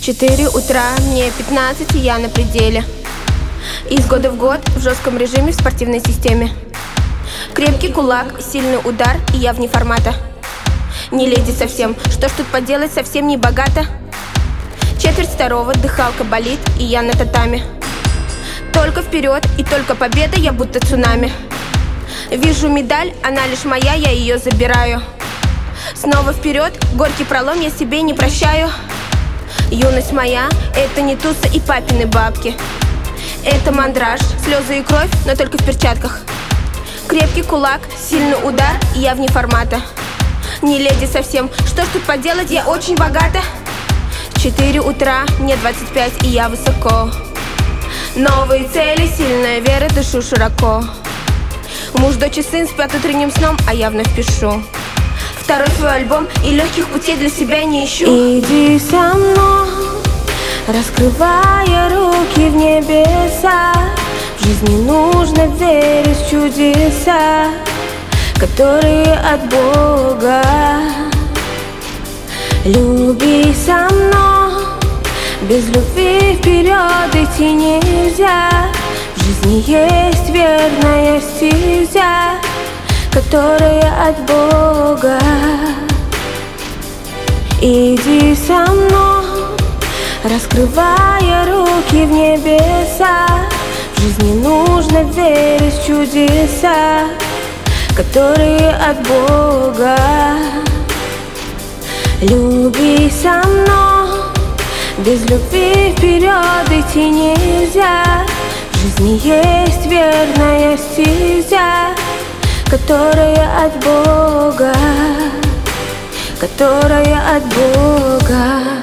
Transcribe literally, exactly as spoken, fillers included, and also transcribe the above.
Четыре утра, мне пятнадцать, и я на пределе. Из года в год в жестком режиме в спортивной системе. Крепкий кулак, сильный удар, и я вне формата. Не леди совсем, что ж тут поделать, совсем не богато. Четверть второго, дыхалка болит, и я на татами. Только вперед, и только победа, я будто цунами. Вижу медаль, она лишь моя, я ее забираю. Снова вперед, горький пролом я себе не прощаю. Юность моя, это не туса и папины бабки. Это мандраж, слезы и кровь, но только в перчатках. Крепкий кулак, сильный удар, и я вне формата. Не леди совсем, что ж тут поделать, я очень богата. Четыре утра, мне двадцать пять, и я высоко. Новые цели, сильная вера, дышу широко. Муж, дочь и сын спят утренним сном, а я вновь пишу второй свой альбом, и легких путей для себя не ищу. Иди со мной, раскрывая руки в небеса. В жизни нужно верить в чудеса, которые от Бога. Люби со мной, без любви вперед идти нельзя. В жизни есть верная стезя, которая от Бога. Иди со мной, раскрывая руки в небеса. В жизни нужно верить в чудеса, которые от Бога. Люби со мной, без любви вперед идти нельзя. В жизни есть верная стезя, которая от Бога, которая от Бога.